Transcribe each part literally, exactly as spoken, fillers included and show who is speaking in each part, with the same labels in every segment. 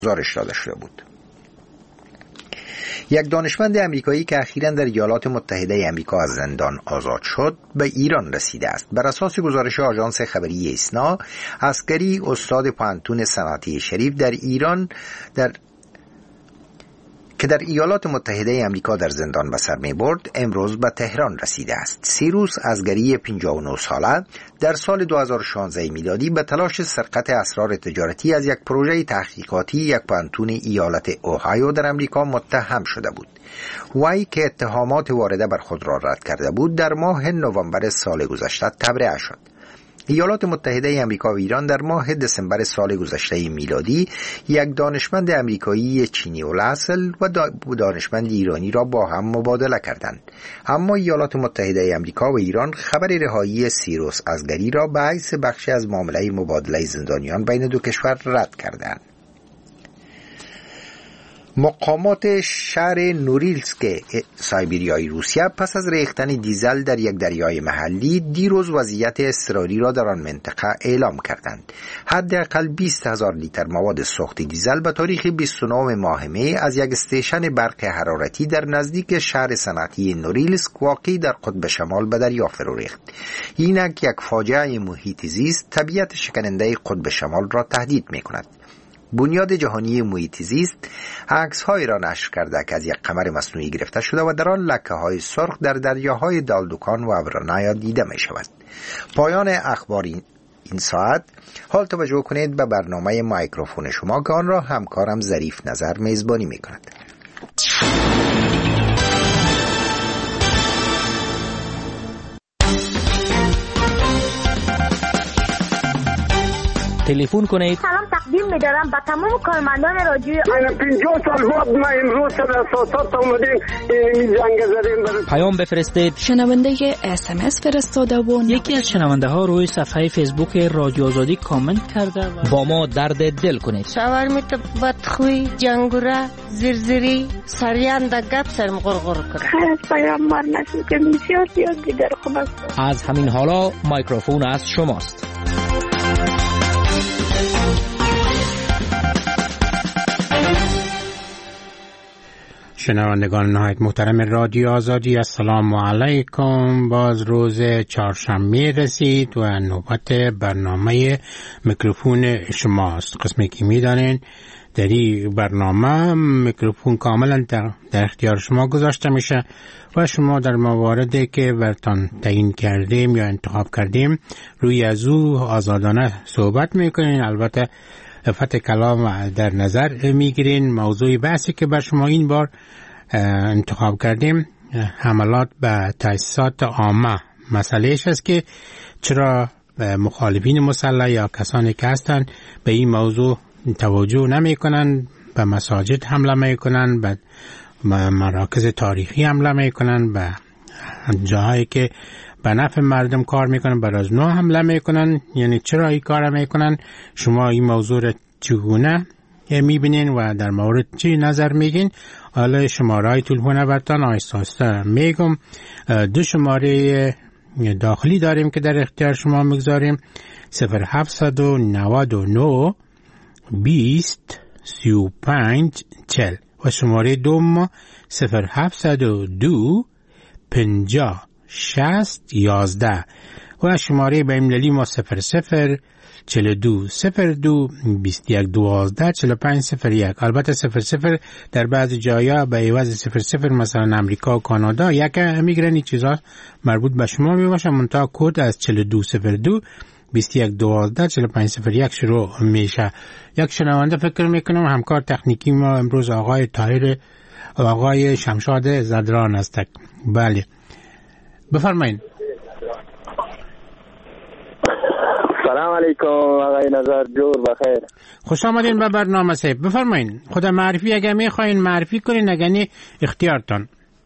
Speaker 1: گزارش داده شده بود. یک دانشمند امریکایی که اخیراً در ایالات متحده آمریکا از زندان آزاد شد به ایران رسیده است. بر اساس گزارش آژانس خبری ایسنا، عسکری استاد پانتون صنعتی شریف در ایران در که در ایالات متحده آمریکا در زندان به سر می‌برد، امروز به تهران رسیده است. سیروس ازگری پنجاه و نه ساله در سال دو هزار و شانزده میلادی به تلاش سرقت اسرار تجارتی از یک پروژه تحقیقاتی یک پانتون ایالت اوهایو در آمریکا متهم شده بود. وی که اتهامات وارده بر خود را رد کرده بود، در ماه نوامبر سال گذشته تبرئه شد. ایالات متحده آمریکا و ایران در ماه دسامبر سال گذشته میلادی یک دانشمند امریکایی چینی الاصل و دانشمند ایرانی را با هم مبادله کردند. اما ایالات متحده آمریکا و ایران خبر رهایی سیروس ازگری را به حیث بخشی از معامله مبادله زندانیان بین دو کشور رد کردند. مقامات شهر نوریلسک سایبریای روسیه پس از ریختن دیزل در یک دریای محلی دیروز وضعیت اضطراری را در آن منطقه اعلام کردند. حداقل بیست هزار لیتر مواد سوخت دیزل به تاریخ بیست و نه ماه می از یک استیشن برق حرارتی در نزدیک شهر صنعتی نوریلسک واقع در قطب شمال به دریا فرو ریخت. اینک یک فاجعه محیط زیست طبیعت شکننده قطب شمال را تهدید می‌کند. بنیاد جهانی محیط زیست عکس‌هایی را نشر کرده که از یک قمر مصنوعی گرفته شده و در آن لکه‌های سرخ در دریاهای دالدوکان و ابرانایا دیده می‌شود. پایان اخبار این این ساعت. حال توجه کنید به برنامه مایکروفون شما که آن را همکارم ظریف نظر میزبانی می‌کند.
Speaker 2: تلفن کنید.
Speaker 3: سلام تقدیم می‌دارم به تمام کارمندان رادیو.
Speaker 4: من پنجاه سال بعد ما امروز در اساسات اومدیم این زنگ زدیم.
Speaker 2: پیام بفرستید.
Speaker 5: شنونده اس ام اس فرستاده و
Speaker 2: یکی از شنونده ها روی صفحه فیسبوک رادیو آزادی کامنت کرده و با ما درد دل کنید.
Speaker 6: شاورمیت بدخوی جنگوره زرزری سریان د گپ سرم غرغر کنه.
Speaker 3: خیر پیام مار نشون که بسیار زیاد دیگر خوب است.
Speaker 2: از همین حالا مایکروفون از شماست.
Speaker 7: شنوندگان نهایت محترم رادیو آزادی، السلام علیکم. باز روز چهارشنبه رسید و نوبت برنامه میکروفون شماست. قسمی که میدانین در این برنامه میکروفون کاملا در اختیار شما گذاشته میشه و شما در مواردی که برتان تعیین کردیم یا انتخاب کردیم روی از او آزادانه صحبت میکنین. البته افت کلام در نظر میگیرین. موضوع بحثی که بر شما این بار انتخاب کردیم حملات به تأسیسات عامه. مسئلهش است که چرا مخالفین مسلح یا کسانی که هستند به این موضوع توجه نمی کنند، به مساجد حمله می کنند، به مراکز تاریخی حمله می کنند، به جاهایی که به نفع مردم کار میکنن بر از نو حمله میکنن. یعنی چرا این کار میکنن؟ شما این موضوع را چگونه میبینین و در مورد چی نظر میگین؟ حالا شماره تلفن برتان آهسته آهسته میگم. دو شماره داخلی داریم که در اختیار شما میگذاریم: صفر هفتصد و نود و نه بیست سی و پنج چل و شماره دوم صفر هفتصد و دو پنجاه شست یازده و شماره بین‌المللی ما صفر صفر چهل و دو صفر دو بیست و یک دوازده چهل و پنج صفر یک. البته صفر صفر در بعضی جایا به عوض صفر صفر مثلا امریکا و کانادا یک میگیرن. این چیزا مربوط به شما میباشه. منتها کد از چهل و دو صفر دو بیست و یک دوازده چهل و پنج صفر یک شروع میشه. یک شنونده فکر میکنم همکار تکنیکی ما امروز آقای طاهر آقای شمشاد زدران است. بله بفرمایید.
Speaker 4: سلام علیکم آقای نظر جور بخیر.
Speaker 7: خوش آمدین به برنامه صاحب. بفرمایید. خدا معرفی اگه میخواین معرفی کنین، اگه نه اختیارتان.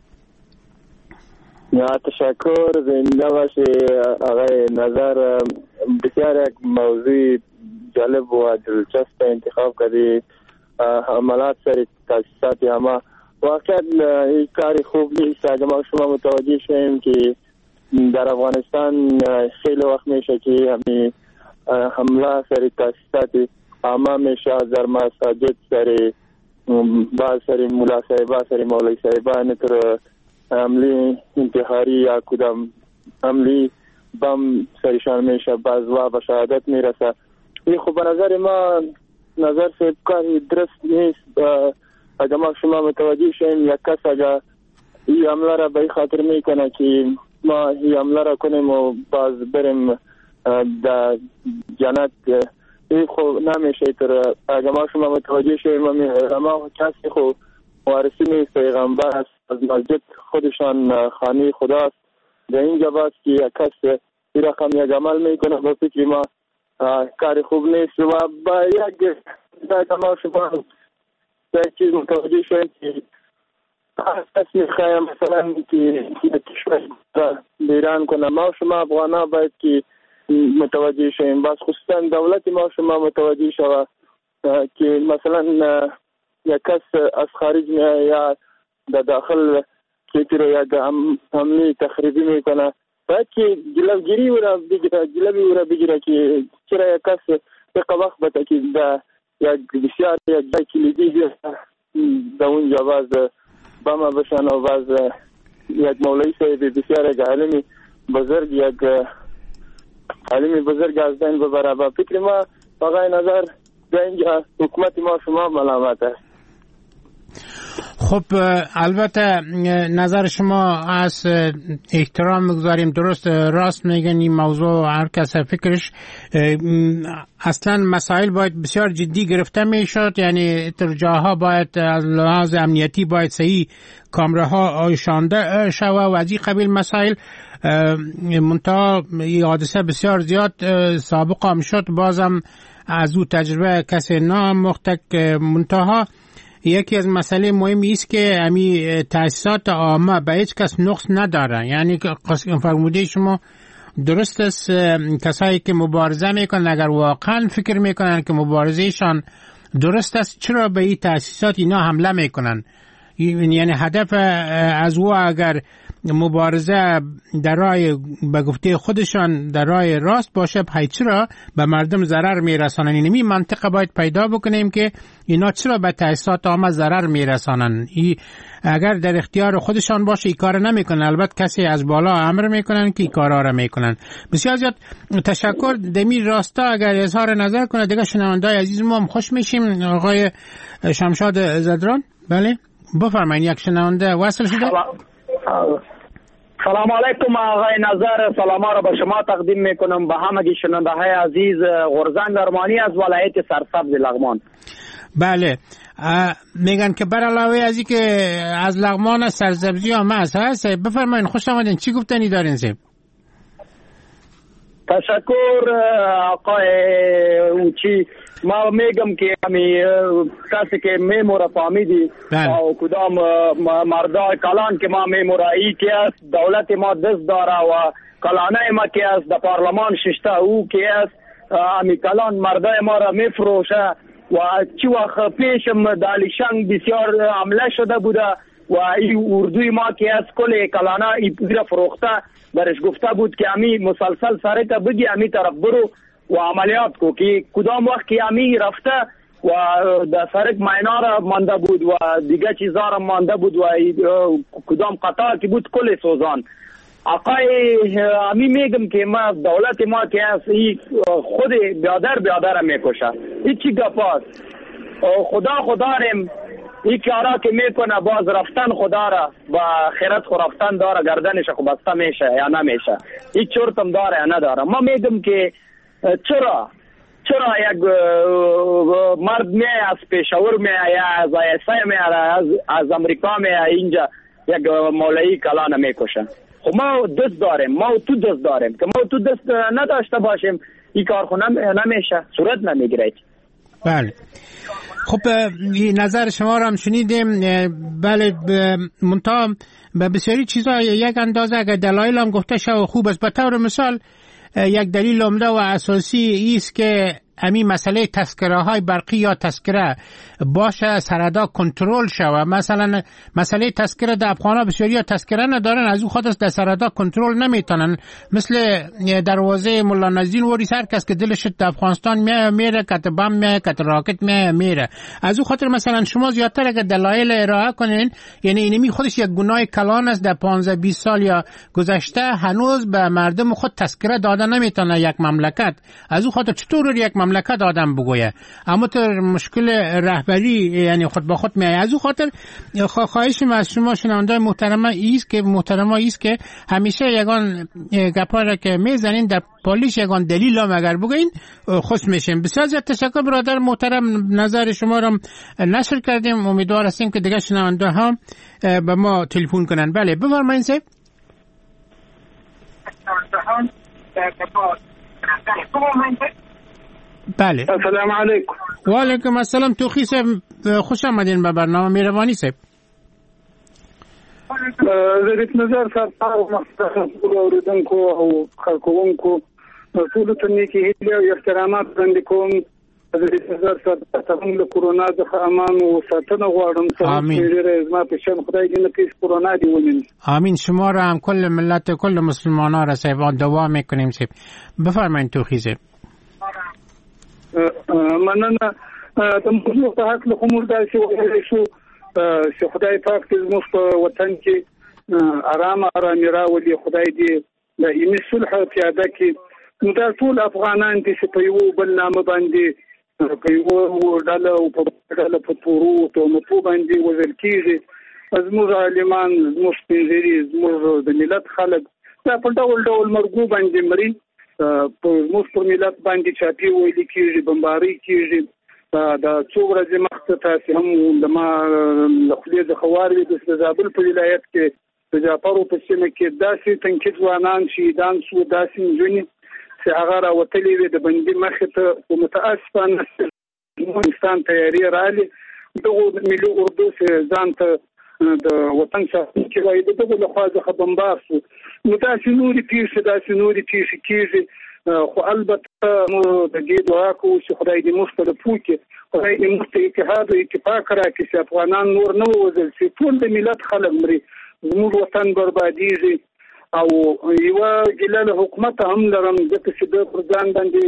Speaker 4: یا تشکر. زنده باشی آقای نظر. بسیار یک موضوع جالب و دلچسب انتخاب کردی. حملات سر تاسیسات همه واقعا این کاری خوب نیست. اگه ما شما متوجه شیم که در افغانستان خیلی وقت میشه که همین حمله سر تاسیسات اما میشه در مساجد سری بعض سری مولا صاحبا سری مولوی صاحبا نتر عملی انتحاری یا کدام عملی بم سریشان میشه بعض و به شهادت میرسه. این خب به نظر ما نظر سے کاری درست نیست. اگر ما شما متوجه شیم یک کس اگر این عمله را به خاطر میکنه که ما این عمله را کنیم و باز بریم در جنت، این خب نمیشه. تر اگر ما شما متوجه شیم ما کسی خب وارثی نیست، پیغمبر است، از مسجد خودشان خانه خداست. در اینجا باز که یک کس این رقم یک عمل میکنه با فکر ما کار خوب نیست و با یک اگر ما شما یک چیز متوجه شویم که کس میخوایم مثلا که کشور بیران کنه، ما شما افغانا باید که متوجه شویم، باز خصوصا دولت ما شما متوجه شوه که مثلا یک کس از خارج یا در داخل کیتی رو یک حمله تخریبی میکنه، باید که جلوگیری او را بگیره، جلوی او را بگیره که چرا یک کس یک وقت بده که در یک بسیار یک جای کلیدی در اونجا باز بما بشن و باز یک مولوی صاحب بسیار یک علمی بزرگ یک علمی بزرگ از دین ببره. با فکر ما آقای نظر در اینجا حکومت ما شما ملامت است.
Speaker 7: خب البته نظر شما از احترام میگذاریم، درست راست میگن، این موضوع هر کس فکرش. اصلا مسائل باید بسیار جدی گرفته میشد، یعنی جاها باید از لحاظ امنیتی باید صحیح کامراها آیشانده شوه و از این قبیل مسائل. منتها این حادثه بسیار زیاد سابقه هم شد، بازم از او تجربه کسی نامختک. منتها یکی از مسئله مهمی است که امی تأسیسات عامه به هیچ کس نقص نداره، یعنی فرموده شما درست است. کسایی که مبارزه میکنن اگر واقعا فکر میکنن که مبارزهشان درست است، چرا به این تأسیسات اینا حمله میکنن؟ یعنی هدف از او اگر مبارزه در راه به گفته خودشان در راه راست باشه، پای چرا به مردم ضرر میرسانن؟ اینمی منطقه باید پیدا بکنیم که اینا چرا به تأسیسات عامه ضرر میرسانن. ای اگر در اختیار خودشان باشه این کار نمیکنن، البته کسی از بالا امر میکنن که این کارا را میکنن. بسیار زیاد تشکر. دمی راستا اگر اظهار نظر کنه دیگه شنوندای عزیز ما هم خوش میشیم. آقای شمشاد زدران، بله بفرمایید. یک شنونده وصل شده.
Speaker 8: سلام علیکم آقای نظر، سلام را به شما تقدیم میکنم، به همه شنونده های عزیز. غرزنگ ارمانی از ولایت سرسبز لغمان.
Speaker 7: بله، میگن که بر علاوه از این که از لغمان سرسبزی هم هست، بفرمایید خوش آمدین، چی گفتنی دارین سیب؟
Speaker 8: تشکر آقای اوچی. ما میگم که همی کسی که میموره فامیدی و کدام مردای کلان که ما میموره ای که است، دولت ما دست داره و کلانه ما که است در پارلمان ششته او که است، همی کلان مردای ما را میفروشه و چی وقت پیشم دالیشنگ بسیار عمله شده بوده و ای اردوی ما که است کل کلانه ای پوزی فروخته، برش گفته بود که همی مسلسل سره تا بگی همی طرف برو و عملیات کو که کدام وقت که همی رفته و در سرک معنا را مانده بود و دیگه چیزا را مانده بود و کدام قطار که بود کل سوزان. آقای همی میگم که ما دولت ما که هست خود بیادر بیادر میکشه، این چی گپاست؟ خدا خدا رم این کارا که میکنه باز رفتن خدا را با خیرت خو رفتن داره، گردنش خو بسته میشه یا نمیشه، این چرتم داره یا نداره. ما میگم که چرا چرا یک مرد می از پیشاور می یا از آیسای می از, از امریکا می اینجا یک مولایی کلان میکشه؟ خب ما دست داریم، ما تو دست داریم که ما تو دست نداشته باشیم این کار خو نمیشه، صورت نمیگیره.
Speaker 7: بله خب نظر شما را هم شنیدیم. بله منتها به بسیاری چیزا یک اندازه اگر دلایل هم گفته شد خوب است. به طور مثال یک دلیل عمده و اساسی است که امی مسئله تذکره های برقی یا تذکره باشه سردا کنترل شوه. مثلا مسئله تذکره در افغانا بسیاری یا تذکره ندارن، از او خاطر در سردا کنترل نمیتونن. مثل دروازه مولا نزدین وری سر کس که دلش در افغانستان میه میره، کت بم میه، کت راکت میه میره. از او خاطر مثلا شما زیادتر اگه دلایل ارائه کنین، یعنی اینمی خودش یک گناه کلان است، در پانزده بیست سال یا گذشته هنوز به مردم خود تذکره داده نمیتونه یک مملکت. از او خاطر چطور یک مملکت آدم بگویه؟ اما تو مشکل رهبری یعنی خود با خود میای. از او خاطر خواهشم از شما شنونده محترمه ایست که محترمه ایست که همیشه یگان گپا را که میزنین در پالیش یگان دلیل هم اگر بگوین خوش میشیم. بسیار زیاد تشکر برادر محترم، نظر شما را نشر کردیم. امیدوار هستیم که دیگه شنونده ها به ما تلفن کنن. بله بفرمایید صاحب. بله
Speaker 9: السلام علیکم.
Speaker 7: و علیکم السلام. توخی صاحب خوش آمدین به برنامه مهربانی صاحب.
Speaker 9: زریت نظر سرپار مختصر اوریدونکو او خلکوونکو ټول ته نیکی هیله او احترامات وړاندې کوم. زریت نظر سرپار له کورونا څخه امان او ساتنه غواړم.
Speaker 7: آمین.
Speaker 9: زما په شان خدای دې نه پیش کورونا دی ونین.
Speaker 7: آمین. شما را هم کل ملت کل مسلمانان را صاحب دعا میکنیم صاحب. بفرمایید توخی صاحب.
Speaker 9: مننه. د موضوع په حق له کومور داسې وایي شو چې خدای پاک دې زموږ په وطن کې آرام آرامي راولي. خدای دې د ایمي صلح پیاده کړي. نو دا ټول افغانان دي چې په یو بل نامه باندې په یو ډله او په ډله په تورو تهمتو باندې وژل کېږي. زموږ عالمان، زموږ سپین زموږ د ملت خلک دا په ډول ډول مرګو باندې مري. په زموږ پر ملت باندې چاپی ویل کېږي، بمباري کېږي. دا څو ورځې مخکې تاسو هم د ما خپلې د خوارې د زابل په ولایت کې د جعفرو په سیمه کې داسې تنکیز ځوانان شهیدان شو، داسې نجونې چې هغه راوتلې وې د بندي مخې ته. او متاسفانه افغانستان تیاری رالي دغه ملي اردو چې ځان ته د وطن ساتونکي وایي دغه له خوا څخه بمبار شو. نو داسې نورې پیښې داسې نورې پیښې کېږي. خو البته موږ د دې دعا کوو چې خدای دې موږ ته د پوکي، خدای دې موږ ته اتحاد او اتفاق راکړي چې افغانان نور نه ووژل شي. ټول د ملت خلک مري، زموږ وطن بربادیږي. او یوه ګیله له حکومت هم لرم ځکه چې د پر ځان باندې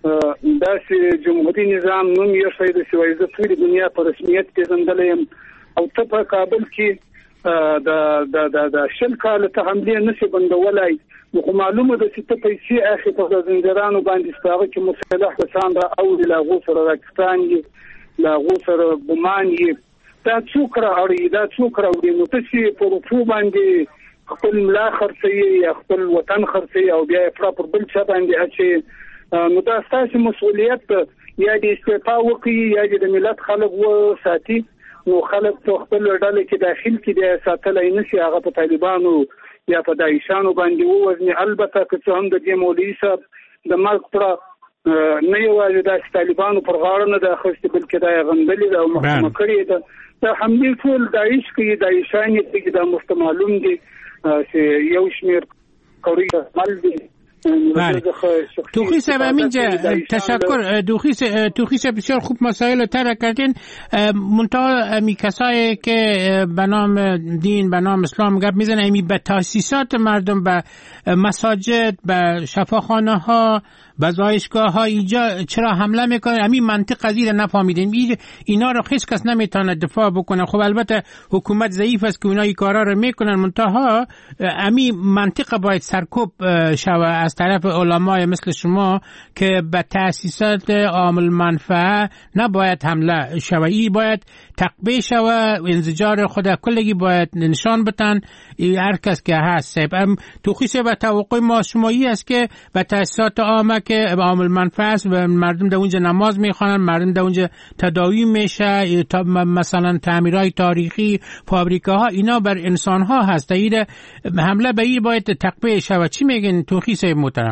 Speaker 9: داسې جمهوري نظام نوم یې شوی د سوای زه ټولې دنیا په رسمیت پېژندلی یم. او ته په کابل کې د د د شل کال ته حملې نشي بندولای. نو معلومه ده چې ته پیسې اخی په زنجیرانو باندې ستاره کې مسلح کسان را او لاغو سره راکستان یې لاغو سره ګمان یې دا څوک را اړي دا څوک را وړي. نو ته چې په رفو باندې خپل ملا خرڅي یا خپل وطن خرڅي او بیا یې پر بل څه باندې اچي. نو دا ستاسو مسؤلیت یا د استعفا وکړي یا د ملت خلک و ساتي. نو خلک په خپل ډله کې داخل کې د ساتلای نشي، هغه په طالبانو یا په داعشانو باندې ووزني. البته که څه هم د دې مولوي صاحب د مرګ پر نه یوازې د طالبانو پر غاړه نه د اخیستې بلکې دا یې غندلې ده او محکومه کړې ده. دا حملې ټول داعش کوي، داعشان یې کوي. دا مستمعلوم دي چې یو شمېر قوي عمل دي.
Speaker 7: بله توخی صاحب همینجا تشکر. توخی صاحب بسیار خوب مسائل طرح کردین. منتها امی کسایی که به نام دین به نام اسلام گپ میزنه امی به تاسیسات مردم، به مساجد، به شفاخانه ها، به زایشگاه ها اینجا چرا حمله میکنه؟ همین منطق از این نفهمیدیم. اینا رو هیچ کس نمیتونه دفاع بکنه. خب البته حکومت ضعیف است که اونا این کارا رو میکنن، منتها همین منطق باید سرکوب شوه از طرف علمای مثل شما که به تأسیسات عامل منفعه نباید حمله شوه. این باید تقبیه شوه، انزجار خود کلگی باید نشان بتن هر کس که هست. توخی صاحب توقع ما شمایی است که به تأسیسات عامه که عامل منفعه است و مردم در اونجا نماز میخوانن، مردم در اونجا تداوی میشه، مثلا تعمیرهای تاریخی، فابریکاها، اینا بر انسانها هست. این حمله به این باید تقبیه شوه. چی میگن توخی صاحب محترم؟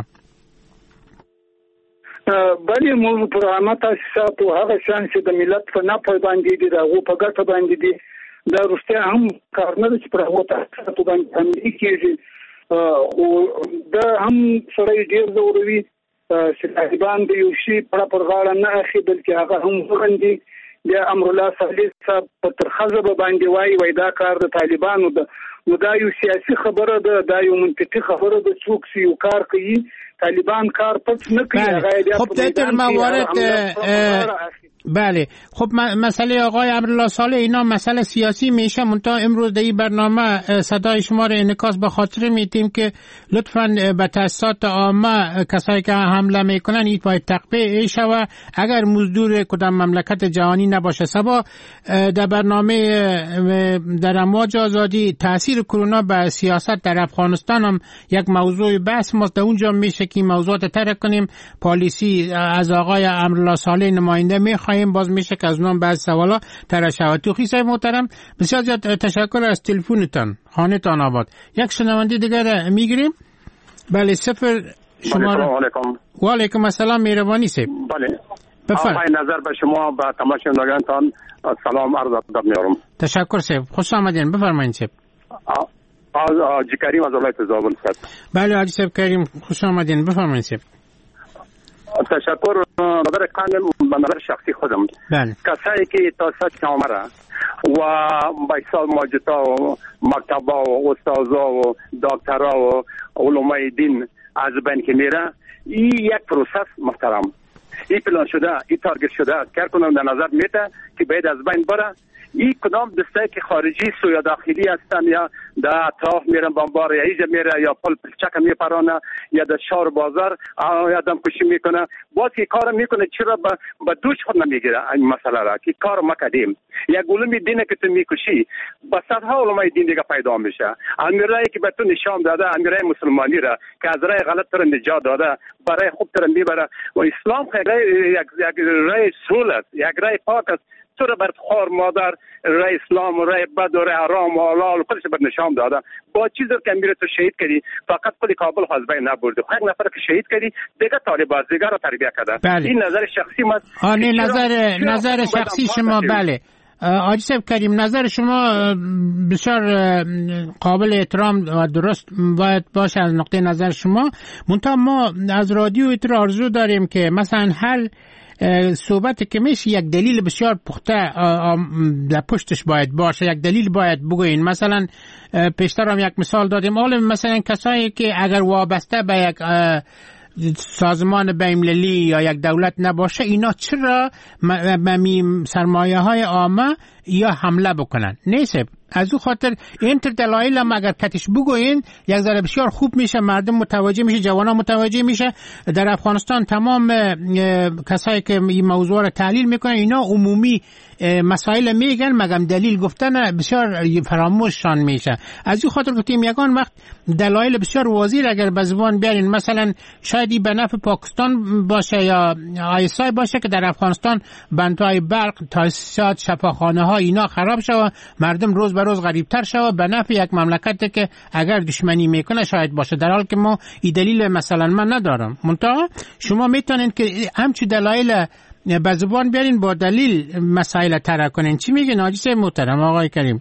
Speaker 9: بله موږ پر عامه تاسیساتو هغه شان چې د ملت په نفع باندې دي، د هغو په ګټه باندې دي، دا رښتیا هم کار نه ده چې پر هغو تاسیساتو باندې حملې کېږي. خو دا هم سړی ډېر ځوروي چې طالبان د یو شي پر غاړه نه اخی بلکې هغه هم وغندي. بیا امر الله صالح صاحب په ترخزه باندې وایي وای دا کار د طالبانو ده. نو دا یو سیاسي خبره ده، دا یو منطقي خبره ده. څوک چې یو کار کوي طالبان کار پټ نه کوي. هغه
Speaker 7: خب در موارد بله خب مسئله آقای امرالله صالح اینا مسئله سیاسی میشه. منتها امروز در این برنامه صدای شما رو انعکاس به خاطر میتیم که لطفاً به تاسیسات عامه کسایی که حمله میکنن این باید تقبیه شوه. اگر مزدور کدام مملکت جهانی نباشه. سبا در برنامه در امواج آزادی تاثیر کرونا به سیاست در افغانستان هم یک موضوع بحث ماست. در اونجا میشه که موضوعات ترک کنیم. پالیسی از آقای امرالله صالح نماینده میخوایم، باز میشه که از اونم بعض سوالا طرح شود. توخی صاحب محترم بسیار زیاد تشکر از تلفنتان. خانه تان آباد. یک شنونده دیگر میگیریم. بله صفر شما
Speaker 10: سلام علیکم.
Speaker 7: و علیکم السلام مهربانی صاحب.
Speaker 10: بله
Speaker 7: بفرمایید.
Speaker 10: آقای نظر به شما با تماشاگرانتان سلام عرض ادب میارم.
Speaker 7: تشکر صاحب، خوش آمدین. بفرمایید صاحب.
Speaker 10: حاجی کریم از ولایت زابل صاحب.
Speaker 7: بله حاجی صاحب کریم خوش آمدین. بفرمایید صاحب.
Speaker 10: تشکر. نظر کامل به نظر شخصی خودم
Speaker 7: بله.
Speaker 10: کسایی که تا سطح عمره و بایسال ماجتا و مکتبا و استازا و دکترا و علمای دین از بین که میره، این یک پروسس محترم، این پلان شده، این تارگت شده کار کنم در نظر میته که باید از بین بره. این کدام دسته که خارجی سو یا داخلی هستن یا در اطراف میرن بمبار یا ایجا میره یا پل پلچک میپرانه یا در شهر بازار یا دم کشی میکنه. باز که کار میکنه چرا با دوش خود نمیگیره این مسئله را که کار مکدیم. یک علمی دینه که تو میکشی با صدها علمای دین دیگه پیدا میشه. امیرایی که به تو نشان داده، امیرای مسلمانی را که از رای غلط تر نجات داده برای خوب تر میبره. و اسلام یک رای سهول است، یک رای پاک است. تو را بر خار مادر رای اسلام و رای بد و رای حرام و حلال خودش بر نشان داده. با چیزی که امیر تو شهید کردی فقط خود کابل خواست بین نبرده. یک نفر که شهید کردی دیگه طالبان دیگه را تربیت کرده.
Speaker 7: بله.
Speaker 10: این نظر شخصی من.
Speaker 7: آنه نظر نظر شخصی شما. بله حاجی صاحب کریم نظر شما بسیار قابل احترام و درست باید باشه از نقطه نظر شما. منتها ما از رادیو ایتر آرزو داریم که مثلا هر صحبت که میشه یک دلیل بسیار پخته در پشتش باید باشه، یک دلیل باید بگوین. مثلا پیشتر هم یک مثال دادیم، حالا مثلا کسایی که اگر وابسته به یک سازمان بین‌المللی یا یک دولت نباشه اینا چرا به سرمایه های عامه یا حمله بکنن؟ نیست. از او خاطر این تر دلایل هم اگر کتش بگوین یک ذره بسیار خوب میشه، مردم متوجه میشه، جوانا متوجه میشه. در افغانستان تمام کسایی که این موضوع رو تحلیل میکنن اینا عمومی مسائل میگن مگم دلیل گفتن بسیار فراموششان میشه. از این خاطر گفتیم یگان وقت دلایل بسیار واضح اگر به زبان بیارین، مثلا شاید به نفع پاکستان باشه یا آیسای باشه که در افغانستان بندهای برق، تاسیسات، شفاخانه ها اینا خراب شوه، مردم روز به روز غریبتر شوه، به نفع یک مملکت که اگر دشمنی میکنه شاید باشه. در حال که ما این دلیل مثلا من ندارم. منتها شما میتونین که همچی دلایل به زبان بیارین، با دلیل مسائل طرح کنین. چی میگین حاجی صاحب محترم آقای کریم؟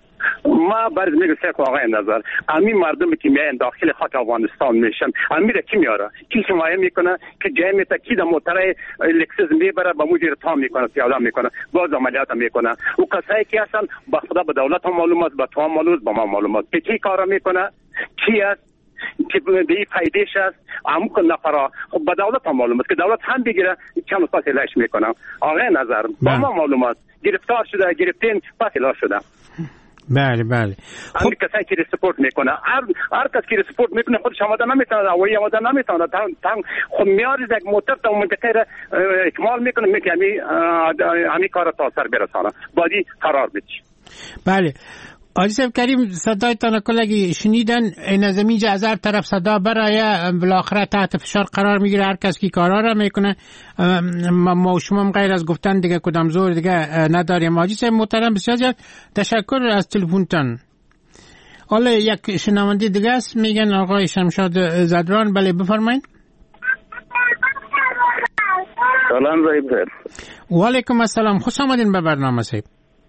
Speaker 10: ما برای میگم سه آقای نظر امی مردمی که میان داخل خاک افغانستان میشن امیره کی میاره کی حمایت میکنه که جمع تاکید موتره لکسس میبره با مدیر تام میکنه پیاده میکنه باز عملیات میکنه و کسایی که هستن با خدا به دولت هم معلومات با تو هم معلومات با ما معلومات که کی کارا میکنه کی است که به این فایدهش است همون که نفرا خب به دولت هم معلومات که دولت هم بگیره چند پس الاش میکنه. آقای نظر با ما معلومات گرفتار شده گرفتین پس الاش شده.
Speaker 7: بله بله.
Speaker 10: خب کسایی که سپورت میکنه هر هر کس که سپورت میکنه خودش آماده نمیتونه اولی آماده نمیتونه تام خب میاری یک موتور تا منطقه را اکمال میکنه میگه همین همین کار تا سر برسانه بادی قرار بدی.
Speaker 7: بله حاجی صاحب کریم صدایتان کلگی شنیدن این از اینجا از هر طرف صدا برای بالاخره تحت فشار قرار میگیره هر کس که کارا را میکنه. ما و شما غیر از گفتن دیگه کدام زور دیگه نداریم. حاجی صاحب محترم بسیار زیاد تشکر از تلفنتان. حالا یک شنونده دیگه است میگن آقای شمشاد زدران. بله بفرمایید.
Speaker 11: سلام زهیب صاحب.
Speaker 7: و علیکم السلام، خوش آمدین به برنامه صاحب.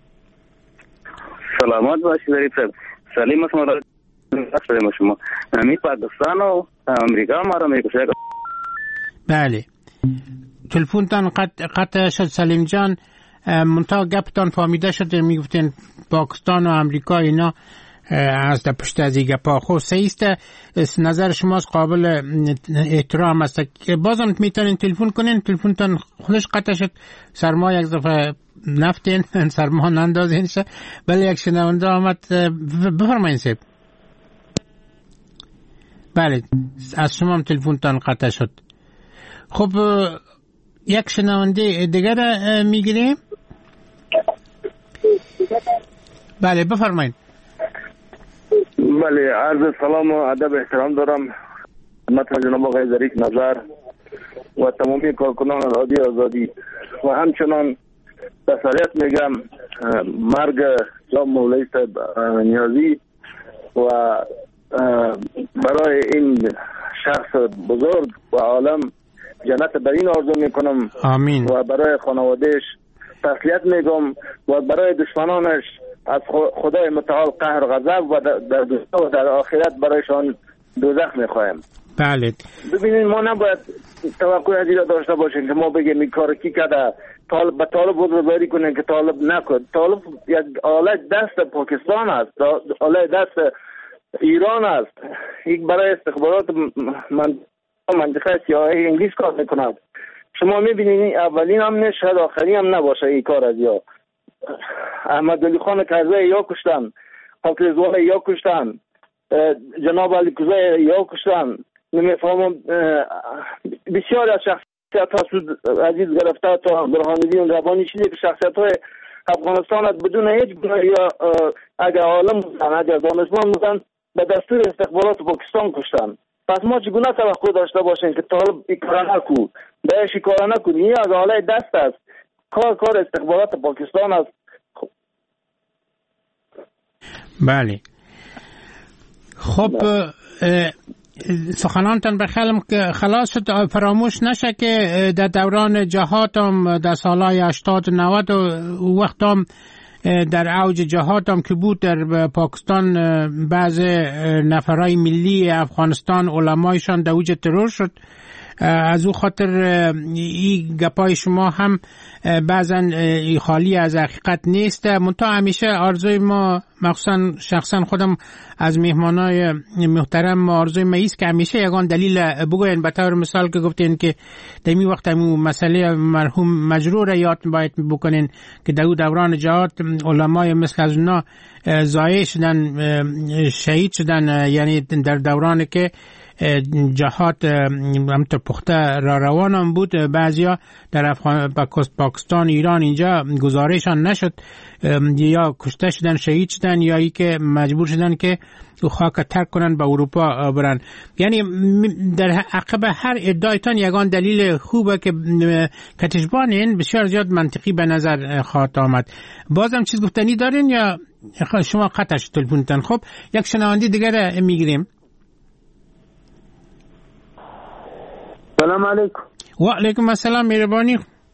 Speaker 11: سلامت باشی ظریف صاحب. سلیم اسم را نصف شما امی پاکستان و امریکا ما را میکشه.
Speaker 7: بله تلفنتان قطع قطع شد سلیم جان. منتها گپتان فهمیده شده میگفتین پاکستان و امریکا اینا از در پشت از این گپا خب سیست نظر شماست قابل احترام است که بازم میتونین تلفن کنین. تلفنتان خودش قطع شد سرما یک دفعه نفتین سرما نندازین شه. بله یک شنونده آمد بفرمایین سیب. بله از شما هم تلفنتان قطع شد. خب یک شنونده دیگر میگیریم. بله بفرمایید.
Speaker 11: بله عرض سلام و ادب احترام دارم خدمت جناب آقای ظریف نظر و تمامی کارکنان رادیو آزادی و همچنان تسلیت میگم مرگ جناب مولوی صاحب نیازی و برای این شخص بزرگ و عالم جنت در این آرزو میکنم.
Speaker 7: آمین.
Speaker 11: و برای خانوادهش تسلیت میگم و برای دشمنانش از خدای متعال قهر و غضب و در دنیا و در آخرت برایشان دوزخ میخوایم.
Speaker 7: بله
Speaker 11: ببینید ما نباید توقع از این داشته باشیم که ما بگیم این کار کی کرده طالب به طالب بزرگواری کنیم که طالب نکرد. طالب یک آله دست پاکستان است، آله دست ایران است. یک برای استخبارات من منطقه سیاهی انگلیس کار میکند. شما میبینید اولین هم نه شاید آخرین هم نباشه این کار از یا احمد علی خان کرزی یا کشتن، حاکم رضوان یا کشتن، جناب علی کوزه یا کشتن. نمیفهمم بسیار از شخصیت ها سود عزیز گرفته تا برهانالدین ربانی چیزی که شخصیت های افغانستان بدون هیچ گناه یا اگر عالم بودن اگر دانشمند بودن به دستور استخبارات پاکستان کشتن. پس ما چگونه توقع داشته باشیم که طالب این کار نکو بهش این کار نکو؟ این از حاله دست است، کار کار استخبارات پاکستان است.
Speaker 7: بله خب سخنانتان بخیالم که خلاص شد. فراموش نشه که در دوران جهاد هم در سالهای هشتاد و نود و وقت هم در اوج جهاد هم که بود در پاکستان بعض نفرای ملی افغانستان علمایشان در اوج ترور شد. از او خاطر این گپای شما هم بعضا خالی از حقیقت نیست. منتها همیشه آرزوی ما مخصوصا شخصا خودم از مهمانای محترم آرزوی ما ایست که همیشه یگان دلیل بگوین. به طور مثال که گفتین که در این وقت همون مسئله مرحوم مجرور یاد باید بکنین که در دوران جهاد علمای مثل از اونا ضایع شدن، شهید شدن، یعنی در دوران که جهاد همطور پخته را روانم بود. بعضیا در پاکستان ایران اینجا گزارشان نشد، یا کشته شدن، شهید شدن، یا ای که مجبور شدن که خاک ترک کنن به اروپا برن. یعنی در عقب هر ادعایتان یگان دلیل خوبه که کتشبانین بسیار زیاد منطقی به نظر خواهد آمد. بازم چیز گفتنی دارین یا شما قطعش تلفنتن؟ خب یک شنونده دیگر میگیریم.
Speaker 12: سلام علیکم.
Speaker 7: و علیکم السلام مهربانی.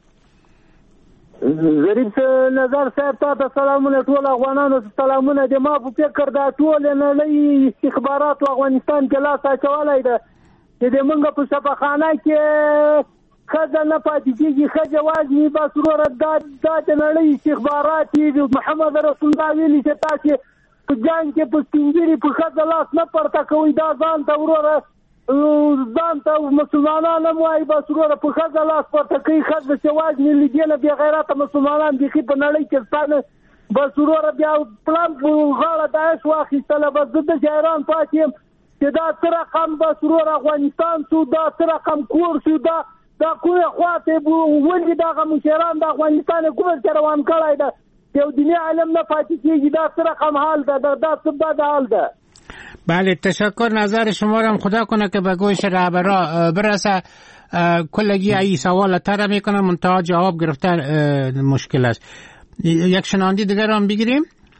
Speaker 12: ظریف نظر صاحب ته سلامونه ټول افغانانو سلامونه. د ما په فکر دا ټول نړۍ استخبارات افغانستان کې لاس اچولای ده چې د موږ په صفخانه کې خزه نه پاتې کېږي، خزه واجبي بس وروره دا د نړۍ استخبارات محمد رسول الله ویلي چې تاسې په جنګ کې په سپینګیري په خزه لاس نه پورته کوئ، دا ځان ته وروره ځان ته مسلمانان هم وایي بس وروره په ښځه لاس پورته کوي. ښځه چې واجبي له دې نه بې غیرته مسلمانان بیخي په نړۍ کې ستانه بس وروره بیا پلان په غاړه داعش واخیستله. بس زه داسې حیران پاتې یم چې دا څه رقم بس وروره افغانستان شو، دا څه رقم کور شو، دا دا کومې خواته ولې دغه مشران د افغانستان حکومت کې روان کړی ده، یو دیني علم نه پاتې کېږي. دا څه رقم حال ده، دا څه بد حال ده.
Speaker 7: بله تشکر. نظر شما را هم خدا کنه که به گوش رهبرا برسه. کلگی ای سوال تر میکنه منتها جواب گرفتن مشکل است. یک شنونده دیگر هم بگیریم.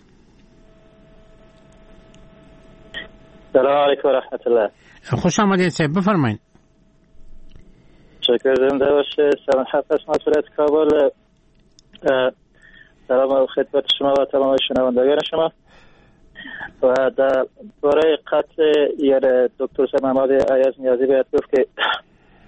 Speaker 13: سلام علیکم و رحمت الله.
Speaker 7: خوش آمدید صاحب بفرمایید.
Speaker 13: شکر زنده باشه. سلامت از مسئولیت کابل. سلام خدمت شما و تمام شنوندگان شما. و در برای قتل یعنی دکتر محمد ایاز نیازی باید گفت که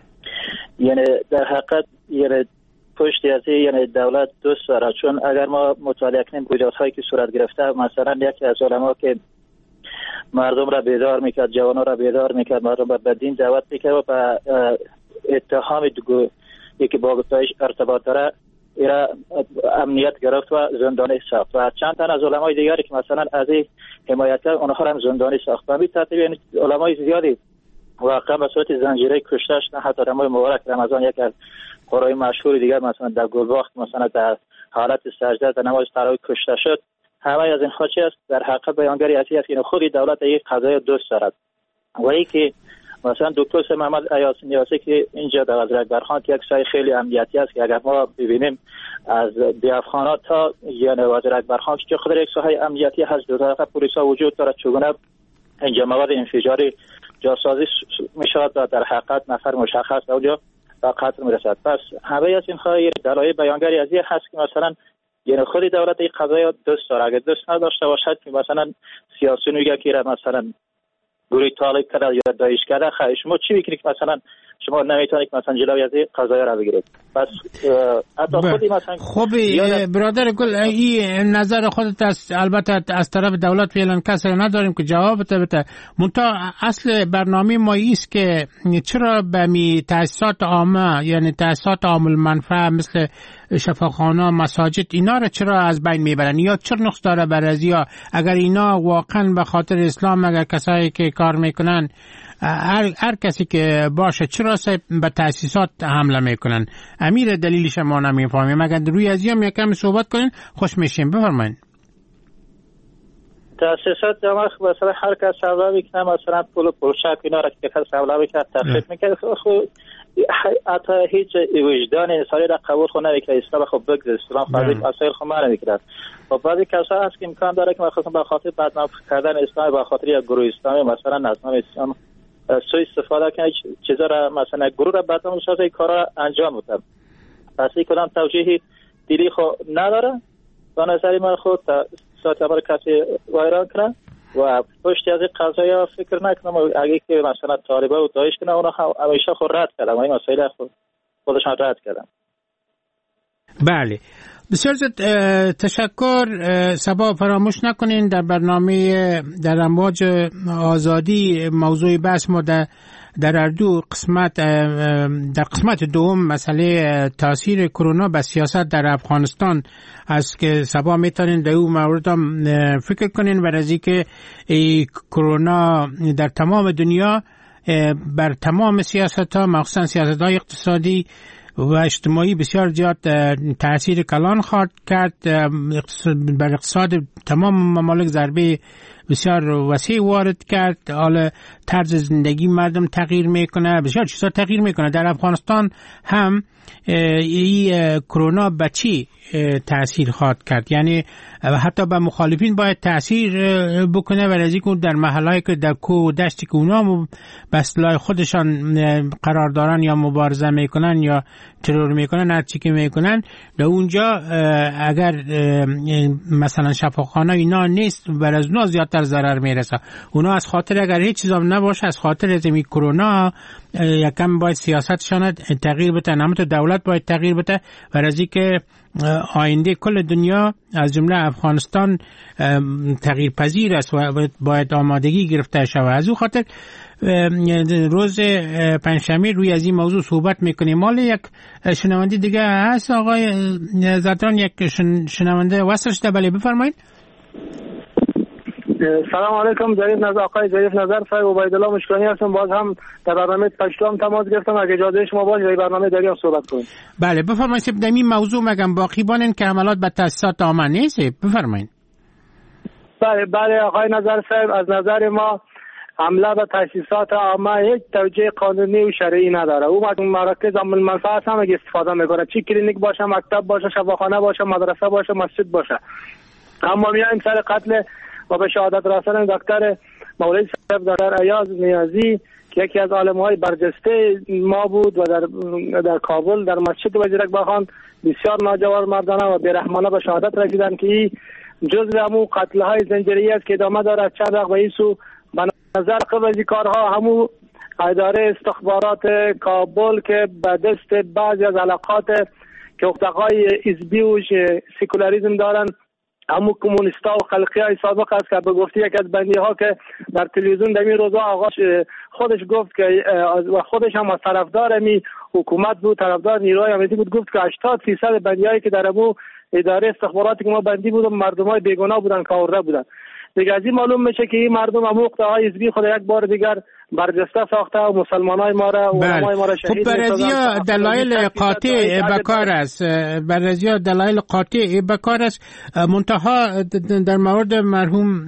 Speaker 13: یعنی در حقیقت یعنی پشت از یعنی دولت دوست داره، چون اگر ما مطالعه کنیم رویدادهایی که صورت گرفته، مثلا یکی از علما که مردم را بیدار میکرد، جوانان را بیدار میکرد، مردم را به دین دعوت میکرد و به اتهام دیگه یکی با داعش ارتباط داره ایرا امنیت گرفت و زندانی ساخت و چند تن از علمای دیگری که مثلا از این حمایت کرد اونها هم زندانی ساخت. به همین ترتیب یعنی علمای زیادی واقعا به صورت زنجیره کشته شدن. حتی در ماه مبارک رمضان یک از قرای مشهور دیگر مثلا در گلباخت مثلا در حالت سجده در نماز تراویح کشته شد. همه از این خاطر است در حقیقت بیانگری اصلی است که خود دولت یک قضیه دوست دارد و ای که مثلا دکتر سید محمد ایاز نیازی که اینجا در وزارت برخان که یک سای خیلی امنیتی است که اگر ما ببینیم از بیافخانات تا یعنی وزارت برخان که خود یک سای امنیتی هست، دو طرفه پلیس ها وجود دارد، چگونه اینجا مواد انفجاری جاسازی می شود و در حقیقت نفر مشخص به اونجا به قتل می رسد. پس همه از این خواهی دلایل بیانگری از این هست که مثلا یعنی خود دولت این قضایا دوست داره. اگر دوست نداشته باشد که مثلا سیاسی میگه که مثلا گروه طالب کرده یا داعش کرده، خیلی شما چی میکنید که مثلا شما نمیتونید مثلا جلوی از این قضایا را بگیرید؟ پس حتی خودی مثلا
Speaker 7: خب برادر گل این نظر خودت است، البته از طرف دولت فعلا کسی نداریم که جواب بده. منتها اصل برنامه ما است که چرا به می تاسیسات عامه یعنی تاسیسات عام المنفعه مثل شفاخانه، مساجد اینا را چرا از بین میبرن یا چرا نقص داره برازی ها؟ اگر اینا واقعا به خاطر اسلام، اگر کسایی که کار میکنن هر, هر کسی که باشه چرا به تاسیسات حمله میکنن؟ امیر دلیلش ما نمیفهمیم. اگر روی از هم یکم صحبت کنین خوش میشیم. بفرمایید.
Speaker 13: تاسیسات جمعه مثلا هر کس حمله میکنه، مثلا پول پولشک اینا را که کس حمله میکنه تخریب میکنه، خب حتی هیچ وجدان انسانی را قبول خونه نمیکنه. اسلام خب بگذار اسلام فرض مسائل خو ما نمیکنه. و بعضی کسا هست که امکان داره که مثلا به خاطر بدنام کردن اسلام، به خاطر یک گروه اسلامی مثلا از نام اسلام سوء استفاده کنه، چیزا را مثلا گروه را بدنام سازه، این کارا انجام بده. پس این کدام توجیهی دیری خو نداره. به نظر من خود ساعت عمر کسی وایران کنه و پشت از این قضایا فکر نکنم. اگه که مثلا طالبه و داعش کنه اونا همیشه خود رد کردن و این مسائل خود خودشان رد کردن.
Speaker 7: بله بسیار تشکر. سبا فراموش نکنین در برنامه در امواج آزادی موضوع بحث ما در در اردو قسمت در قسمت دوم مسئله تاثیر کرونا به سیاست در افغانستان است که سبا میتونین در اون مورد هم فکر کنین برای که کرونا در تمام دنیا بر تمام سیاست ها مخصوصا سیاست های اقتصادی و اجتماعی بسیار زیاد تأثیر کلان خواهد کرد. بر اقتصاد تمام ممالک ضربه بسیار وسیع وارد کرد. حال طرز زندگی مردم تغییر میکنه، بسیار چیزا تغییر میکنه. در افغانستان هم این کرونا به چی تأثیر خواهد کرد؟ یعنی حتی به مخالفین باید تأثیر بکنه، ولی از اینکه در محلهایی که در کوه و دشتی که اونا به اصطلاح خودشان قرار دارن یا مبارزه میکنن یا ترور میکنن، هر چی که میکنن، در اونجا اگر مثلا شفاخانه اینا نیست، بر از اونا زیادتر ضرر میرسه. اونا از خاطر اگر هیچ چیز هم نباشه، از خاطر از این کرونا یکم باید سیاستشان تغییر بده، نمت دولت باید تغییر بده، و از اینکه آینده کل دنیا از جمله افغانستان تغییر پذیر است و باید آمادگی گرفته شود. از او خاطر روز پنجشنبه روی از این موضوع صحبت میکنیم. مال یک شنونده دیگه هست آقای زدران، یک شنونده وصل شده. بله بفرمایید.
Speaker 12: سلام علیکم. ظریف نظر آقای ظریف نظر صاحب عبیدالله مشکانی هستم. باز هم در برنامه پشتم تماس گرفتم. اگه اجازه شما باشه در برنامه دیگه صحبت کنیم.
Speaker 7: بله بفرمایید. در این موضوع مگم باقی بانن که عملات به تاسیسات عامه نیست. بفرمایید.
Speaker 12: بله بله آقای نظر صاحب، از نظر ما حمله به تاسیسات عامه هیچ توجیه قانونی و شرعی نداره. او مراکز عام المنفعه هم اگه استفاده میکنه، چی کلینیک باشه، مکتب باشه، شفاخانه باشه، مدرسه باشه، مسجد باشه. اما میایم سر قتل و به شهادت رساندن دکتر مولوی صاحب دکتر ایاز نیازی که یکی از عالم‌های برجسته ما بود و در در کابل در مسجد وزیرک باخان بسیار ناجوان مردانه و بیرحمانه به شهادت رسیدن که این جزء همون قتل‌های زنجیره‌ای است که ادامه دارد. چند وقت به این سو به نظر قبل از کارها همون اداره استخبارات کابل که به دست بعضی از علاقات که اقتقای حزبی و سکولاریسم دارن، همون کمونیستا و خلقی های سابق است که به گفته یک از بندی ها که در تلویزیون در این روزا آقاش خودش گفت که خودش هم از طرفدار می حکومت بود، طرفدار نیروهای امنیتی بود، گفت که هشتاد فیصد بندی هایی که در امو اداره استخباراتی که ما بندی بودم مردم های بیگناه بودن که آورده بودن. دیگه از این معلوم میشه که این مردم هم اقتهای حزبی خود یک بار دیگر برجسته ساخته و مسلمانای ما را و علمای ما را شهید
Speaker 7: خب برازیا دلایل قاطع بکار است، برازیا دلایل قاطع بکار است. منتها در مورد مرحوم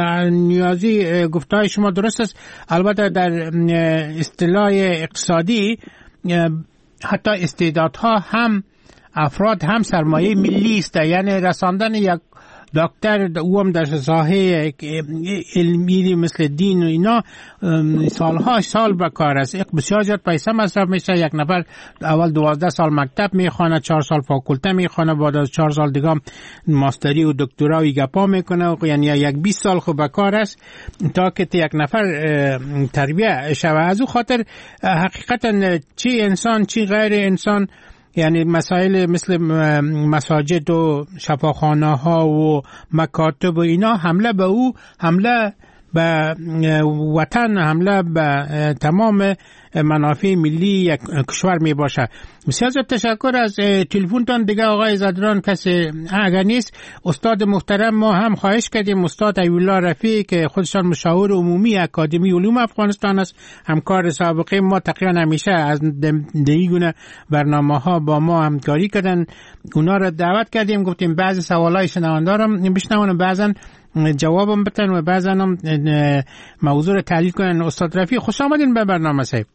Speaker 7: نیازی گفتهای شما درست است. البته در اصطلاح اقتصادی حتی استعدادها هم افراد هم سرمایه ملی است، یعنی رساندن یک دکتر او هم در ساحه علمی مثل دین و اینا سالها سال به کار است، بسیار زیاد پیسه مصرف میشه. یک نفر اول دوازده سال مکتب میخوانه، چهار سال فاکولته میخوانه، بعد از چهار سال دیگه ماستری و دکترا و گپا میکنه، یعنی یک بیست سال خب به کار است تا که یک نفر تربیه شوه. از او خاطر حقیقتا چی انسان چی غیر انسان، یعنی مسائل مثل مساجد و شفاخانه ها و مکاتب و اینا حمله به او، حمله به وطن، حمله به تمام منافع ملی یک کشور می باشه. بسیار زیاد تشکر از تلفنتان. دیگه آقای زدران کسی اگر نیست، استاد محترم ما هم خواهش کردیم، استاد ایوالله رفیعی که خودشان مشاور عمومی اکادمی علوم افغانستان است، همکار سابقه ما، تقریبا همیشه از دیگونه برنامه ها با ما همکاری کردن. اونا را دعوت کردیم، گفتیم بعضی سوالای شنوندارم بشنون، بعضن جوابم بتن و بعضن هم موضوع را تحلیل کنن. استاد رفیع خوش آمدین به برنامه صاحب.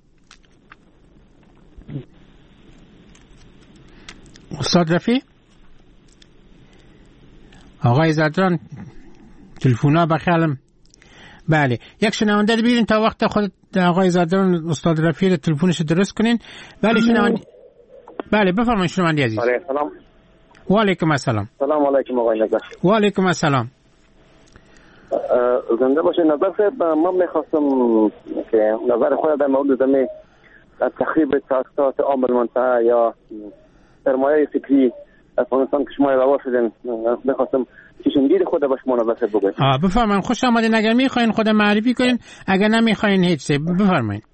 Speaker 7: استاد رفیع، آقای زدران تلفونا بخیالم. بله یک شنونده بیرین تا وقت خود آقای زدران استاد رفیع تلفونش درست کنین. بله شنونده، بله بفرمایید شنونده عزیز.
Speaker 14: علیکم السلام.
Speaker 7: و علیکم السلام.
Speaker 14: سلام علیکم آقای نظر.
Speaker 7: و علیکم السلام.
Speaker 14: زنده باشه. نظر صاحب، من میخواستم که نظر خود در مورد زمین تخریب تاسیسات عام المنطقه یا سرمایه فکری افغانستان که شما روا شدین، میخواستم چشمگیر خود به شما نظر صاحب بگوید.
Speaker 7: آه بفرمایید. خوش آمدین. اگر میخواین خود معرفی کنین، اگر نمیخواین هیچ چیز بفرمایید.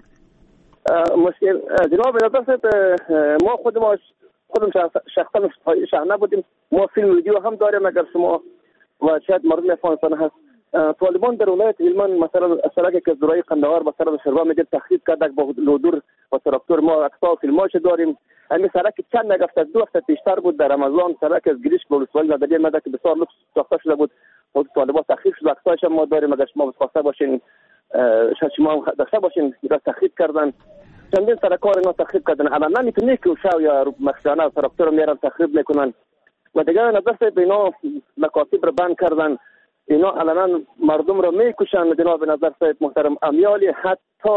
Speaker 14: مشکل جناب نظر صاحب، ما خود ما خودم شخصا شهنه بودیم، ما فیلم ویدیو هم داریم. اگر شما و شاید مردم افغانستان هست، طالبان در ولایت هلمند مثلا سرک که زرای قندهار به طرف شروا میگه تخریب کرده با لودور و تراکتور. ما اکسا فیلماش داریم. همین سرک چند نگفته دو هفته پیشتر بود در رمضان، سرک از گریش به ولسوالی نادری مده که بسیار لوکس ساخته شده بود، خود طالبان تخریب شد. اکساش ما داریم. اگر شما خواسته باشین شاید شما هم داشته باشین را تخریب کردن. چندین سرکار اینا تخریب کردن. الان نمیتونه که شاو یا مخزانه تراکتور میارن تخریب میکنن. و دیگه نظر به اینا مکاتب رو بند کردن. اینا الان مردم رو میکشن. جناب نظر صاحب محترم، امیالی حتی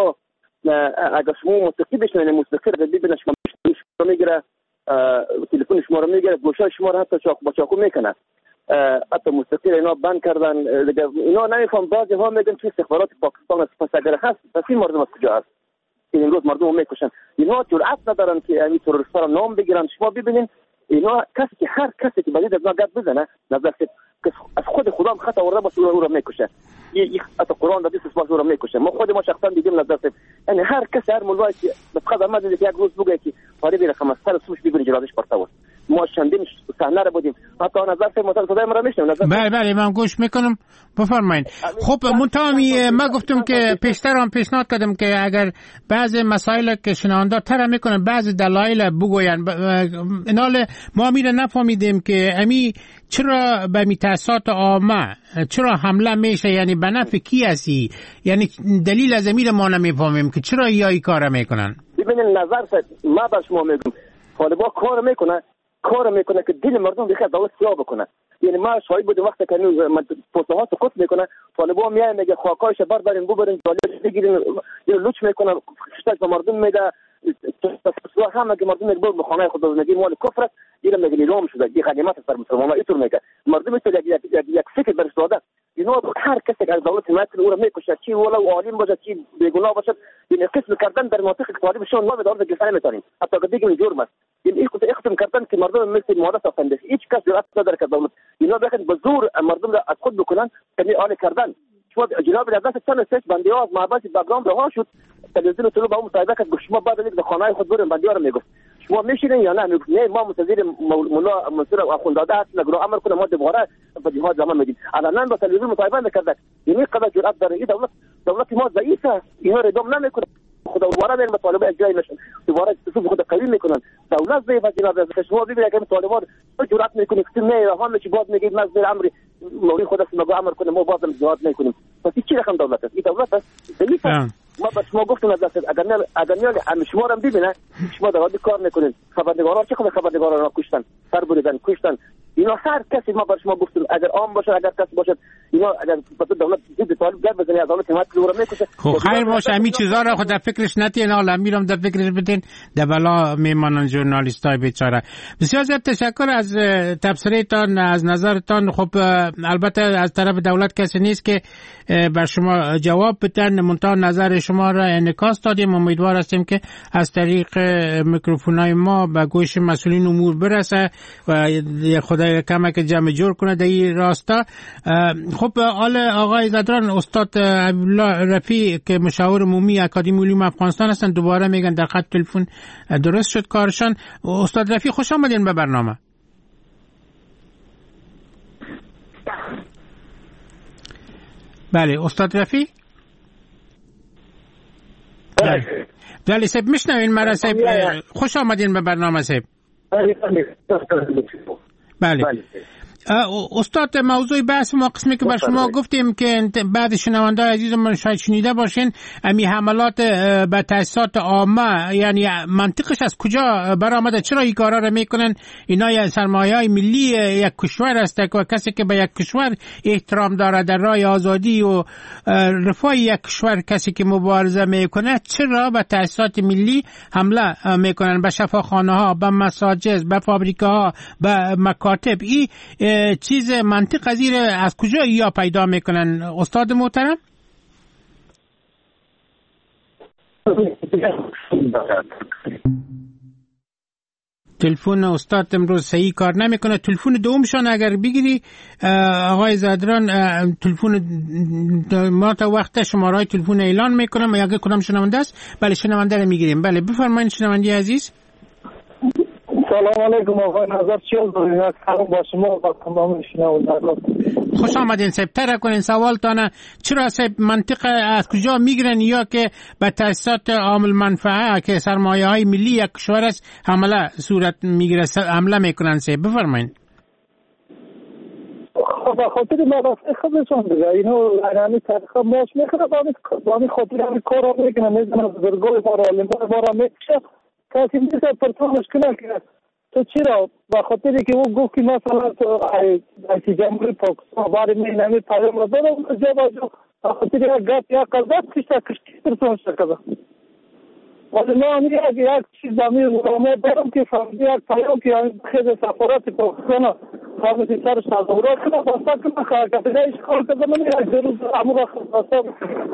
Speaker 14: اگر شما موسیقی بشنوید، موسیقی رو ببینید، شما شما میگیره، تلفن شما رو میگیره، گوشه شما رو حتی چاق با چاقو میکنه. حتی موسیقی رو اینا بند کردن. دیگه اینا نمیفهم. بعضی ها میگن که استخبارات پاکستان است، پس اگر هست پس این مردم از کجا هست؟ این امروز مردم رو میکشن. اینا جرأت ندارن که این تروریست‌ها رو نام بگیرن. شما ببینید اینا کسی که هر کسی که بدید از ما گپ بزنه، نظر از خود خدا هم خطا ورده باشه او رو میکشه. یک حتی قرآن دادیست باشه او رو میکشه. ما خود ما شخصا دیدیم نظر صاحب، یعنی هر کسی هر ملوایی که بفقد ما دیدیم که یک روز بگه که فارغ رقم از سر سوش ببینی جرادش پرتا بود. ما چندین صحنه رو بودیم. حتی نظر صاحب مثلا صدای ما رو میشنویم.
Speaker 7: بله بله من گوش میکنم. بفرمایید. خب منتهی ما گفتم که پیشتر هم پیشنهاد کردم که اگر بعضی مسائل که شنونده تر میکنن بعضی دلایل بگوین. اینال ما میره نفهمیدیم که امی چرا به میتاسات عامه چرا حمله میشه، یعنی به نفع کی هستی، یعنی دلیل از امیر ما نمیفهمیم که چرا یای کار میکنن.
Speaker 14: ببینید نظر صاحب، ما به شما میگم طالبان کار میکنه کار میکنه که دل مردم بخواد دولت سیاه بکنه. یعنی ما شاهد بودیم وقتی که پوسته ها سقوط میکنه، طالبان میاد میگه خاکایش بردارین ببرین جالب بگیرین، یه لوچ میکنه، خشتک به مردم میده. تصفیه همه که مردم میگه به خانه خود میگه مال کفر است، اینو میگه نیروم شده، این خدمات سر مسلمان اینطور میگه. مردم تو یک یک یک فکر برسوده. اینو هر کسی که از دولت حمایت او رو میکشه، چی ولو عالم باشه چی بیگناه باشه، این قسم کردن در مناطق که طالبشون ما به دور گرفتن نمیتونیم حتی که دیگه جور است. این قسم کردن که مردم مثل ماده ساختند هیچ کس جرأت نداره که دولت اینا بخواد به زور مردم را از خود بکنن یعنی آله کردن. شما جناب رئیس چند سه بندی‌ها از محبت بگرام رها شد تلویزیون تو با مصاحبه کرد شما بعد از اینکه خانه خود برن بندی‌ها رو میگفت شما میشینین یا نه؟ نه ما منتظر مولا منصور اخوندزاده هست نگرو امر کنه ما دوباره به جهاد زمان میدیم الان با تلویزیون مصاحبه میکرد یعنی قدر جرأت داره این دولت دولت ما ضعیفه اینا رو ادام نمیکنه خدا دوباره میرن مطالبه اجرایی نشن دوباره تصوف خود قوی میکنن دولت ضعیفه جناب رئیس شما ببینید که طالبان جرأت میکنه که نه راه میشه باز میگید مزدور امر مولی خود است نگو امر کنه ما بازم جهاد نکنیم پس چی رقم دولت است این دولت است ضعیفه ما بس شما گفتم از اگر نه اگر نه شما رو ببینه شما دولت کار نکنین خبرنگارا چه خبرنگارا را کشتن سر بریدن کشتن اینا هر کسی ما بر شما گفتم اگر عام باشه اگر کس باشه اینا اگر دولت ضد طالب گرد بزنه از دولت حمایت رو میکشه
Speaker 7: خب خیر باشه همین چیزا را خود در فکرش نتین حالا میرم در فکرش بدین در بلا میمانن ژورنالیستای بیچاره. بسیار زیاد تشکر از تبصرهتان از نظرتان. خب البته از طرف دولت کسی نیست که بر شما جواب بدن منتها نظر شما را انعکاس دادیم. امیدوار هستیم که از طریق میکروفونای ما به گوش مسئولین امور برسه و خدای کمک جمع جور کنه در این راستا. خب آل آقای زدران استاد حبیبالله رفیع که مشاور عمومی اکادمی علوم افغانستان هستن دوباره میگن در خط تلفن درست شد کارشان. استاد رفیع خوش آمدین به برنامه. بله استاد رفیع بله بله سب میشنوین مرا سب خوش آمدین به برنامه سب. بله استاد موضوع بحث ما قسمی که بر شما گفتیم که بعد شنونده عزیز من شاید شنیده باشین امی حملات به تاسیسات عامه یعنی منطقش از کجا برآمده چرا این کارا رو میکنن؟ اینا یا سرمایه‌های ملی یک کشور است و کسی که به یک کشور احترام داره در راه آزادی و رفاه یک کشور کسی که مبارزه میکنه چرا به تاسیسات ملی حمله میکنن؟ به شفاخانه ها، به مساجد، به فابریکاها، به مکاتب. این چیز منطق از این از کجا یا پیدا میکنن استاد محترم؟ تلفن استاد امروز صحیح کار نمیکنه. تلفن دومشان اگر بگیری آقای زدران تلفن ما تا وقت شماره تلفن اعلان میکنم اگر کدام شنونده است بله شنونده رو میگیریم. بله بفرمایید شنونده عزیز.
Speaker 12: سلام علیکم آقای نظر چیز دارید سلام با شما و تمام شنوندگان.
Speaker 7: خوش آمدین سب تره کنین سوالتانه چرا سب منطقه از کجا میگیرن یا که به تاسیسات عامل منفعه که سرمایه های ملی یک کشور است حمله صورت میگیره حمله میکنن سب بفرمایید.
Speaker 12: خب خاطر مدافع خودشون دیگه اینو یعنی طریقه ماش میخوره با این خاطر همین کار رو میکنه میزنه بزرگای بارا لنبار بارا میکشه کسی نیست پرتونش کنه که تو چرا با خاطری که او گفت که مثلا تو ای جمهوری پاکستان باری می نمی پیام رو دارم جا با جو با خاطری یک گفت یک قلبت کشتا کشتی پرتونش کرده ولی ما همی یک چیز دامی ما دارم که فهمیدی یک پیام که خیلی سفارت پاکستان فهمیدی سرش تظاهرات کنه باستا کنه خواه کسی اشکال کرده من یک روز امور خواستم.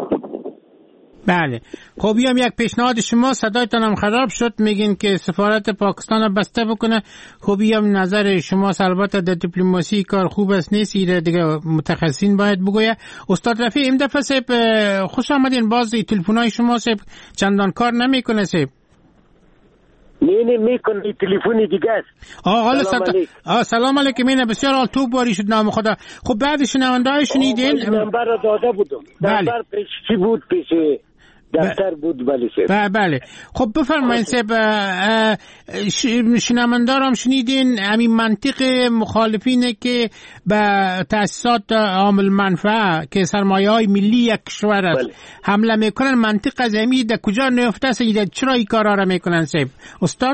Speaker 7: بله خب بیام یک پیشنهاد شما صدایتان هم خراب شد میگین که سفارت پاکستان بسته بکنه. خب بیام نظر شما البته در دیپلماسی کار خوب است نیست ایره دیگه متخصصین باید بگویه. استاد رفیع این دفعه سب خوش آمدین باز تلفن‌های شما سب چندان کار نمیکنه سب
Speaker 15: نه نه میکنه تلفنی دیگه است.
Speaker 7: آه حالا سلام علیکم. آه سلام علیکم اینه بسیار حال تو باری شد نام خدا. خب بعد شنونده های شنیدین
Speaker 15: نمبر رو داده بودم نمبر پیش چی بود پیش دفتر بود بله
Speaker 7: سب بله خب بفرمایید سب شنوندارم شنیدین همین منطق مخالفینه که به تاسیسات عامل منفعه که سرمایه های ملی یک کشور است بله. حمله میکنن منطق از همین در کجا نفته است چرا این کارا را میکنن سب استاد؟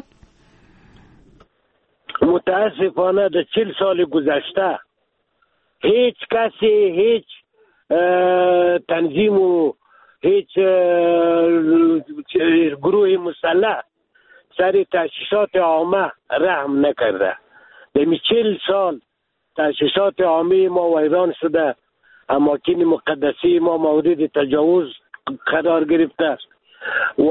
Speaker 15: متاسفانه در چل سال گذشته هیچ کسی هیچ تنظیم و هیچ گروه مسلح سر تاسیسات عامه رحم نکرده. دمی چل سال تاسیسات عامه ما ویران شده، اماکن مقدسی ما مورد تجاوز قرار گرفته. و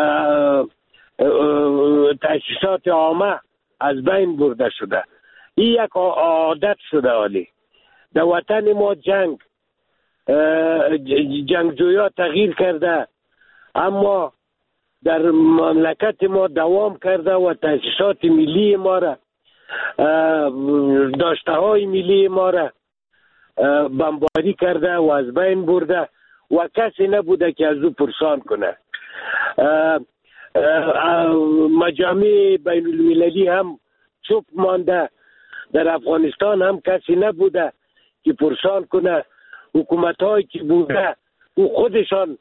Speaker 15: تأسیسات عامه از بین برده شده. این یک عادت شده عالی. در وطن ما جنگ جنگجویا تغییر کرده، اما در مملکت ما دوام کرده و تأسیسات ملی ما را، داشته های ملی ما را بمباری کرده و از بین برده و کسی نبوده که از او پرسان کنه. مجامع بین المللی هم چوب مانده، در افغانستان هم کسی نبوده که پرسان کنه. حکومت هایی که بوده او خودشان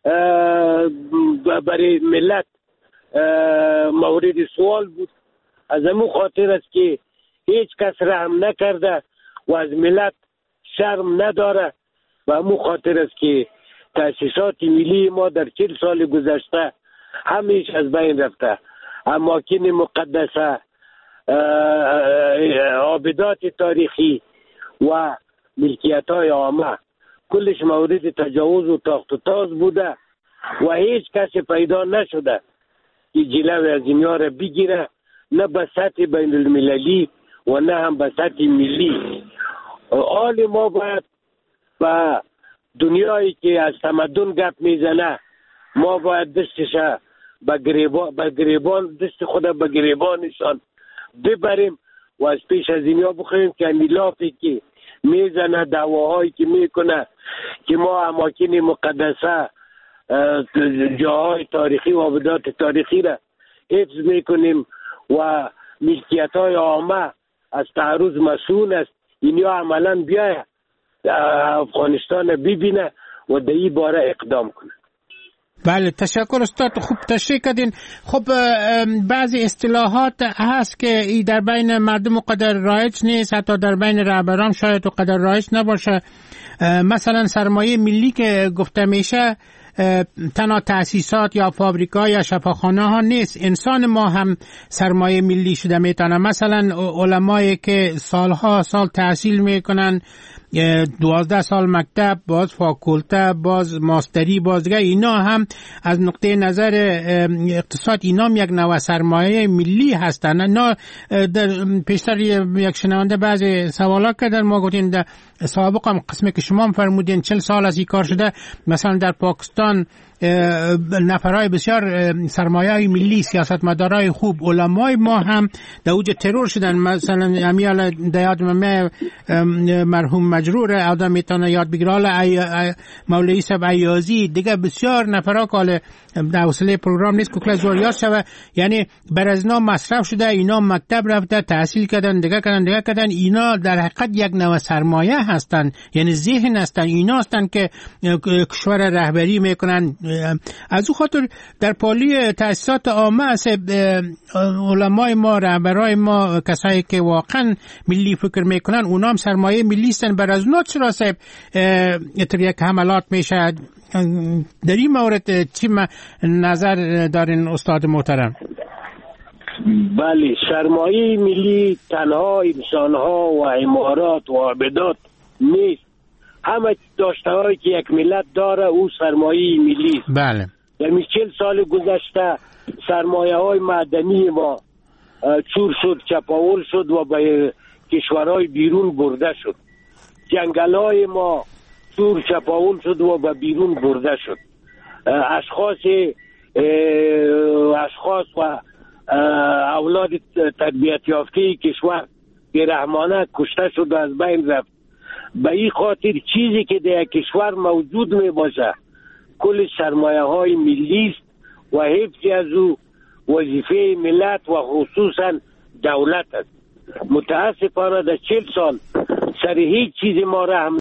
Speaker 15: برای ملت مورد سوال بود. از همون خاطر است که هیچ کس رحم نکرده و از ملت شرم نداره و همون خاطر است که تأسیسات ملی ما در چهل سال گذشته همیشه از بین رفته. اماکن مقدسه، عابدات تاریخی و ملکیت های عامه کلش مورد تجاوز و تاخت و تاز بوده و هیچ کسی پیدا نشده که جلوی از اینها را بگیره، نه به سطح بین المللی و نه هم به سطح ملی. حال ما باید به دنیایی که از تمدن گپ میزنه، ما باید دستش به گریبان به گریبان دست خود به گریبانشان ببریم و از پیش از اینها بخوریم که میلافی که میزنه، دعواهایی که میکنه که ما اماکن مقدسه، جاهای تاریخی و عابدات تاریخی را حفظ میکنیم و ملکیت های عامه از تعرض مسئول است. اینیا عملا بیاید افغانستان ببینه و در این باره اقدام کنه.
Speaker 7: بله، تشکر استاد، خوب تشریح کردین. خب بعضی اصطلاحات هست که ای در بین مردم قدر رایج نیست، حتی در بین رهبران شاید و قدر رایج نباشه. مثلا سرمایه ملی که گفته میشه تنها تأسیسات یا فابریکا یا شفاخانه ها نیست، انسان ما هم سرمایه ملی شده میتونه. مثلا علمایی که سالها سال تحصیل میکنن، دوازده سال مکتب، باز فاکولته، باز ماستری، باز دیگه، اینا هم از نقطه نظر اقتصاد اینا هم یک نوع سرمایه ملی هستن. اینا پیشتر یک شنونده بعضی سوالا کردن، ما گفتیم در سابق هم قسمی که شما هم فرمودین چل سال از این کار شده. مثلا در پاکستان نفرای بسیار سرمایه ملی، سیاستمدارای خوب، علمای ما هم در اوج ترور شدن. مثلا امیال دیاد ممه مرحوم مجرور آدم میتونه یاد بگیره، مولوی صاحب عیازی دیگه، بسیار نفرا که در حوصله پروگرام نیست که کل زوریات شوه. یعنی بر از اینا مصرف شده، اینا مکتب رفته تحصیل کردن، دیگه کردن دیگه کردن. اینا در حقیقت یک نوع سرمایه هستن، یعنی ذهن هستن. اینا هستن که کشور رهبری میکنن. از او خاطر در پالی تأسیسات عامه است علمای ما، رهبرای ما، کسایی که واقعا ملی فکر میکنن، اونا هم سرمایه ملی هستن. بر از اونا چرا صاحب اتر یک حملات میشه؟ در این مورد چی نظر دارین استاد محترم؟
Speaker 15: بله، سرمایه ملی تنها انسانها و عمارات و عابدات نیست، همه داشته هایی که یک ملت داره او سرمایه ملی است.
Speaker 7: بله.
Speaker 15: در چهل سال گذشته سرمایه های معدنی ما چور شد، چپاول شد و به کشورهای بیرون برده شد. جنگل های ما چور چپاول شد و به بیرون برده شد. اشخاص اشخاص و اولاد تربیت یافته کشور بی‌رحمانه کشته شد و از بین رفت. به این خاطر چیزی که در کشور موجود می باشه کل سرمایه های ملی است و حفظ از او وظیفه ملت و خصوصا دولت است. متاسفانه در چهل سال سر هیچ چیز ما رحم